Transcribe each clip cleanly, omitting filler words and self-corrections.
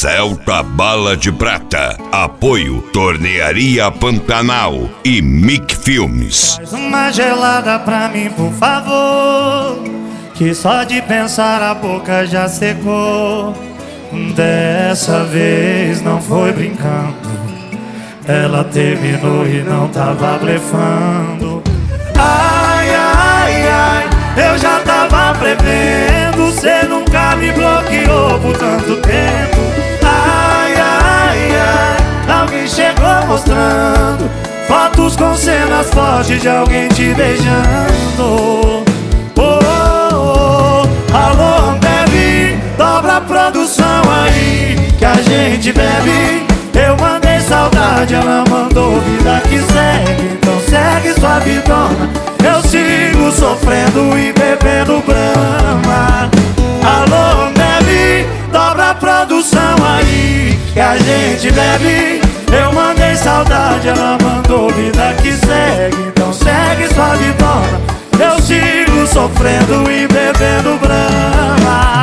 Celta Bala de Prata. Apoio Tornearia Pantanal e Mic Filmes. Faz uma gelada pra mim, por favor, que só de pensar a boca já secou. Dessa vez não foi brincando, ela terminou e não tava blefando. Ai, ai, ai, eu já tava prevendo, cê nunca me bloqueou por tanto tempo. Ai, ai, ai, alguém chegou mostrando fotos com cenas fortes de alguém te beijando. Oh, oh, oh. Alô, Ambev, dobra a produção aí que a gente bebe. Eu mandei saudade, ela mandou vida que segue. Então segue sua vidona, eu sigo sofrendo e bebendo Brahma. Alô, Ambev, dobra a produção aí que a gente bebe. Eu mandei saudade, ela mandou vida que segue. Então segue sua vidona, eu sigo sofrendo e bebendo Brahma.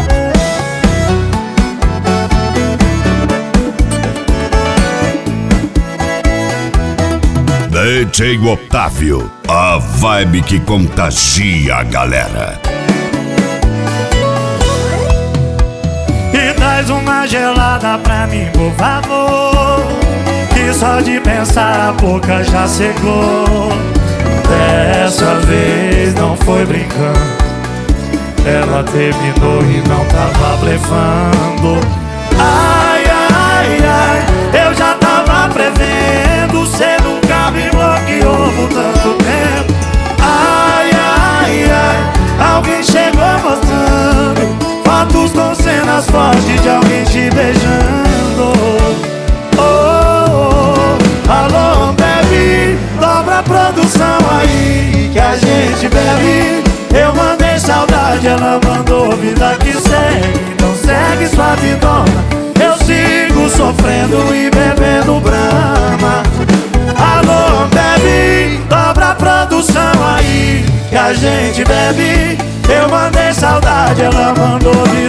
DJ Otávio, a vibe que contagia a galera. E traz uma gelada pra mim, por favor, que só de pensar a boca já secou. Dessa vez não foi brincando, ela terminou e não tava blefando. Ai, ai, ai, eu já tava prevendo, cê nunca me bloqueou por tanto tempo. Ai, ai, ai, alguém chegou mostrando fotos com cenas fortes de alguém te beijando. Oh, oh, oh. Alô, Ambev, dobra a produção aí que a gente bebe. Eu mandei saudade, ela mandou vida que segue. Então segue sua vidona, eu sigo sofrendo e bebendo Brahma. Alô, Ambev, dobra a produção aí que a gente bebe. Eu mandei saudade, ela mandou vida